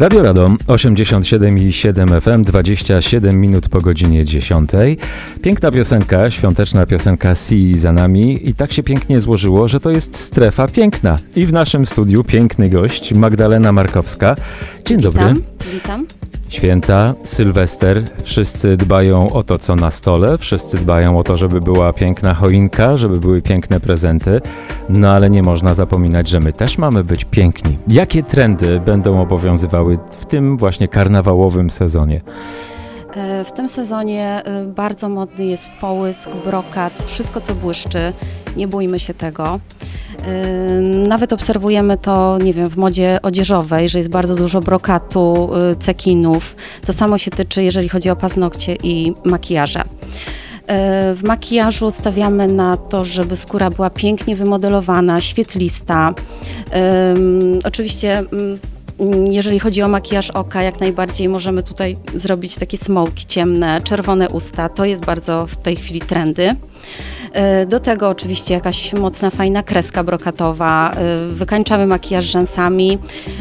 Radio Radom 87,7 FM, 27 minut po godzinie 10. Piękna piosenka, świąteczna piosenka Si za nami i tak się pięknie złożyło, że to jest strefa piękna. I w naszym studiu piękny gość, Magdalena Markowska. Dzień dobry. Witam. Święta, Sylwester, wszyscy dbają o to, co na stole, wszyscy dbają o to, żeby była piękna choinka, żeby były piękne prezenty, no ale nie można zapominać, że my też mamy być piękni. Jakie trendy będą obowiązywały w tym właśnie karnawałowym sezonie? W tym sezonie bardzo modny jest połysk, brokat, wszystko co błyszczy, nie bójmy się tego. Nawet obserwujemy to, nie wiem, w modzie odzieżowej, że jest bardzo dużo brokatu, cekinów. To samo się tyczy, jeżeli chodzi o paznokcie i makijaże. W makijażu stawiamy na to, żeby skóra była pięknie wymodelowana, świetlista. Oczywiście jeżeli chodzi o makijaż oka, jak najbardziej możemy tutaj zrobić takie smoki ciemne, czerwone usta. To jest bardzo w tej chwili trendy. Do tego oczywiście jakaś mocna, fajna kreska brokatowa. Wykańczamy makijaż rzęsami.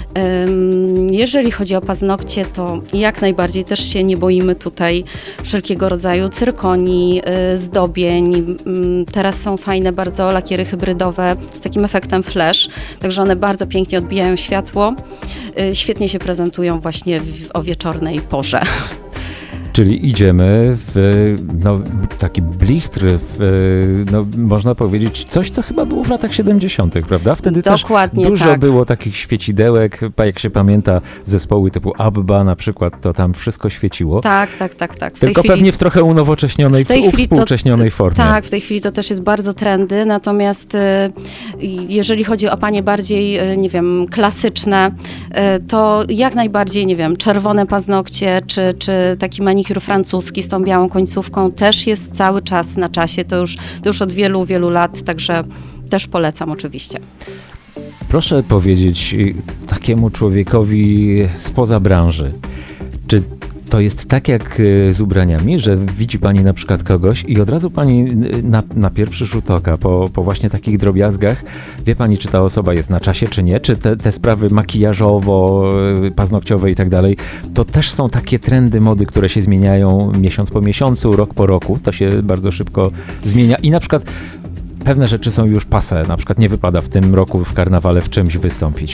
Jeżeli chodzi o paznokcie, to jak najbardziej też się nie boimy tutaj wszelkiego rodzaju cyrkonii, zdobień. Teraz są fajne bardzo lakiery hybrydowe z takim efektem flash, także one bardzo pięknie odbijają światło. Świetnie się prezentują właśnie o wieczornej porze. Czyli idziemy w taki blichtr, można powiedzieć, coś, co chyba było w latach 70., prawda? Wtedy Dokładnie, też dużo tak. było takich świecidełek, jak się pamięta, zespoły typu ABBA na przykład, to tam wszystko świeciło. Tak. Tylko pewnie w trochę unowocześnionej, uwspółcześnionej formie. Tak, w tej chwili to też jest bardzo trendy, natomiast jeżeli chodzi o panie bardziej, nie wiem, klasyczne, to jak najbardziej, nie wiem, czerwone paznokcie, czy taki manikür francuski z tą białą końcówką też jest cały czas na czasie, to już od wielu, wielu lat, także też polecam oczywiście. Proszę powiedzieć takiemu człowiekowi spoza branży, czy to jest tak jak z ubraniami, że widzi pani na przykład kogoś i od razu pani na pierwszy rzut oka po właśnie takich drobiazgach wie pani, czy ta osoba jest na czasie, czy nie, czy te sprawy makijażowo, paznokciowe i tak dalej, to też są takie trendy mody, które się zmieniają miesiąc po miesiącu, rok po roku, to się bardzo szybko zmienia i na przykład pewne rzeczy są już passé, na przykład nie wypada w tym roku w karnawale w czymś wystąpić.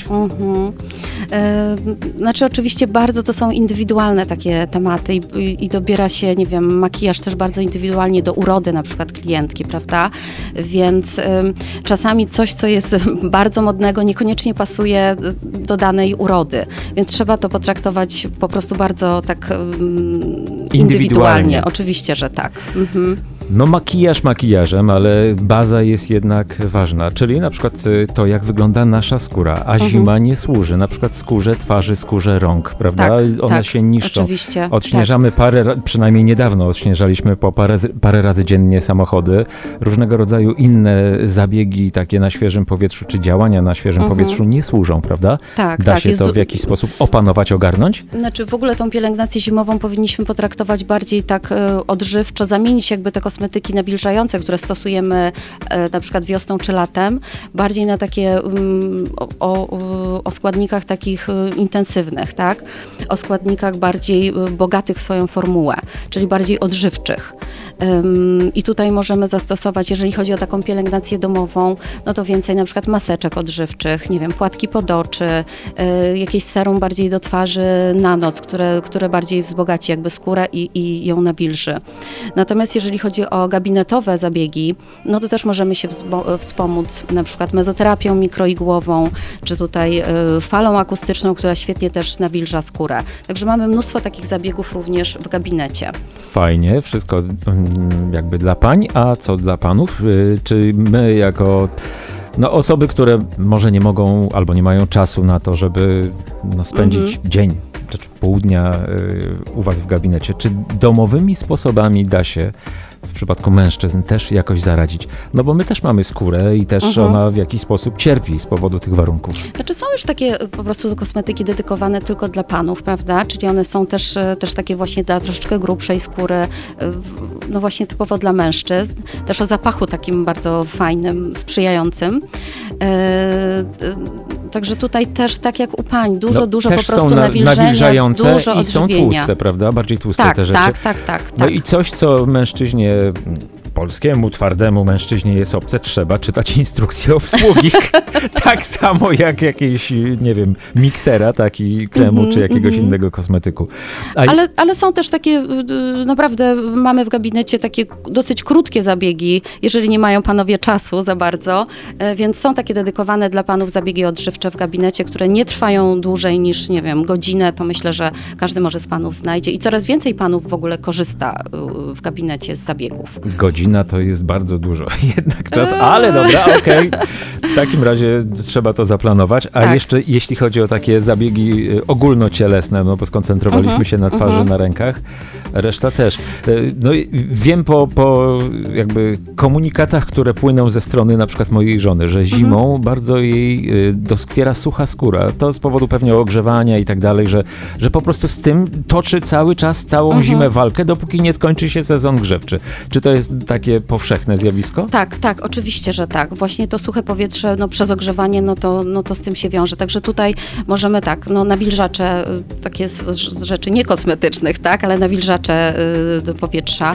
Znaczy oczywiście bardzo to są indywidualne takie tematy i dobiera się, nie wiem, makijaż też bardzo indywidualnie do urody na przykład klientki, prawda? Więc czasami coś, co jest bardzo modnego, niekoniecznie pasuje do danej urody, więc trzeba to potraktować po prostu bardzo tak indywidualnie. Oczywiście, że tak. No makijaż makijażem, ale baza jest jednak ważna, czyli na przykład to, jak wygląda nasza skóra, a zima nie służy, na przykład skórze twarzy, skórze rąk, prawda? One się niszczą. Oczywiście. Odśnieżamy przynajmniej niedawno odśnieżaliśmy po parę razy dziennie samochody, różnego rodzaju inne zabiegi takie na świeżym powietrzu, czy działania na świeżym powietrzu nie służą, prawda? Da się to w jakiś sposób opanować, ogarnąć? Znaczy w ogóle tą pielęgnację zimową powinniśmy potraktować bardziej tak odżywczo, zamienić jakby te kosmetyki nawilżające, które stosujemy na przykład wiosną czy latem, bardziej na takie o składnikach takich intensywnych, tak? O składnikach bardziej bogatych w swoją formułę, czyli bardziej odżywczych. I tutaj możemy zastosować, jeżeli chodzi o taką pielęgnację domową, no to więcej na przykład maseczek odżywczych, nie wiem, płatki pod oczy, jakieś serum bardziej do twarzy na noc, które bardziej wzbogaci jakby skórę i ją nawilży. Natomiast jeżeli chodzi o gabinetowe zabiegi, no to też możemy się wspomóc na przykład mezoterapią mikroigłową, czy tutaj falą akustyczną, która świetnie też nawilża skórę. Także mamy mnóstwo takich zabiegów również w gabinecie. Fajnie, wszystko jakby dla pań, a co dla panów? Czy my jako osoby, które może nie mogą albo nie mają czasu na to, żeby spędzić dzień czy pół dnia u was w gabinecie. Czy domowymi sposobami da się w przypadku mężczyzn też jakoś zaradzić? No bo my też mamy skórę i też ona w jakiś sposób cierpi z powodu tych warunków. Znaczy są już takie po prostu kosmetyki dedykowane tylko dla panów, prawda? Czyli one są też takie właśnie dla troszeczkę grubszej skóry, no właśnie typowo dla mężczyzn. Też o zapachu takim bardzo fajnym, sprzyjającym. Także tutaj też tak jak u pań, dużo po też prostu są nawilżające dużo i są odżywienia. tłuste, prawda? Bardziej tłuste Tak, te rzeczy. tak. No i coś, co mężczyźnie, polskiemu, twardemu mężczyźnie jest obce, trzeba czytać instrukcję obsługi. Tak samo jak jakiejś, nie wiem, miksera, taki kremu, czy jakiegoś innego kosmetyku. Ale są też takie, naprawdę mamy w gabinecie takie dosyć krótkie zabiegi, jeżeli nie mają panowie czasu za bardzo, więc są takie dedykowane dla panów zabiegi odżywcze w gabinecie, które nie trwają dłużej niż, nie wiem, godzinę, to myślę, że każdy może z panów znajdzie i coraz więcej panów w ogóle korzysta w gabinecie z zabiegów. Godzina to jest bardzo dużo jednak czas, ale dobra, okej. W takim razie trzeba to zaplanować. A jeszcze jeśli chodzi o takie zabiegi ogólnocielesne, no bo skoncentrowaliśmy się na twarzy, na rękach, reszta też. No i wiem po jakby komunikatach, które płyną ze strony na przykład mojej żony, że zimą bardzo jej doskwiera sucha skóra. To z powodu pewnie ogrzewania i tak dalej, że po prostu z tym toczy cały czas, całą zimę walkę, dopóki nie skończy się sezon grzewczy. Czy to jest takie powszechne zjawisko? Tak, oczywiście, że tak. Właśnie to suche powietrze, no przez ogrzewanie, no to z tym się wiąże. Także tutaj możemy nawilżacze, takie z rzeczy niekosmetycznych, tak, ale nawilżacze do powietrza.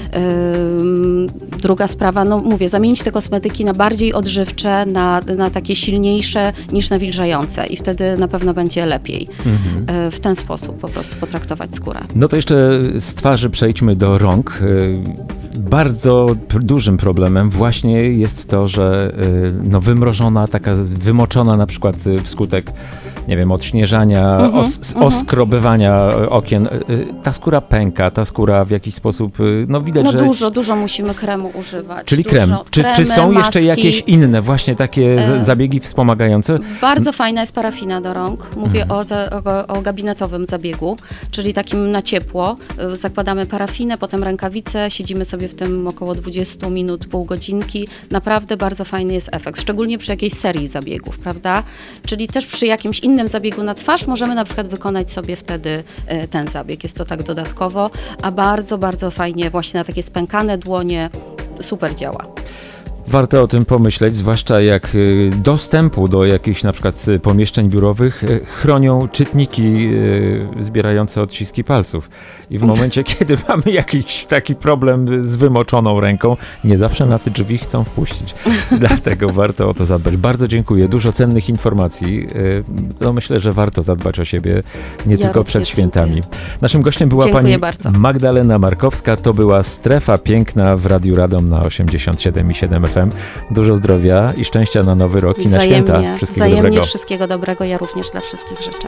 Druga sprawa, no mówię, zamienić te kosmetyki na bardziej odżywcze, na takie silniejsze niż nawilżające i wtedy na pewno będzie lepiej. W ten sposób po prostu potraktować skórę. No to jeszcze z twarzy przejdźmy do rąk. Bardzo dużym problemem właśnie jest to, że no wymrożona, taka wymoczona na przykład wskutek, nie wiem, odśnieżania, oskrobywania okien, ta skóra pęka, ta skóra w jakiś sposób, no widać, No że... dużo musimy kremu używać. Czyli krem. Czy są jeszcze jakieś inne właśnie takie zabiegi wspomagające? Bardzo fajna jest parafina do rąk. Mówię o gabinetowym zabiegu, czyli takim na ciepło. Zakładamy parafinę, potem rękawice, siedzimy sobie w tym około 20 minut, pół godzinki. Naprawdę bardzo fajny jest efekt, szczególnie przy jakiejś serii zabiegów, prawda? Czyli też przy jakimś innym zabiegu na twarz możemy na przykład wykonać sobie wtedy ten zabieg. Jest to tak dodatkowo, a bardzo fajnie właśnie na takie spękane dłonie super działa. Warto o tym pomyśleć, zwłaszcza jak dostępu do jakichś na przykład pomieszczeń biurowych chronią czytniki zbierające odciski palców. I w momencie, kiedy mamy jakiś taki problem z wymoczoną ręką, nie zawsze nas drzwi chcą wpuścić. Dlatego warto o to zadbać. Bardzo dziękuję. Dużo cennych informacji. No myślę, że warto zadbać o siebie nie tylko przed świętami. Dziękuję. Naszym gościem była pani Magdalena Markowska. To była Strefa Piękna w Radiu Radom na 87,7 FM. Dużo zdrowia i szczęścia na nowy rok i na święta. Wszystkiego dobrego. Wszystkiego dobrego. Ja również dla wszystkich życzę.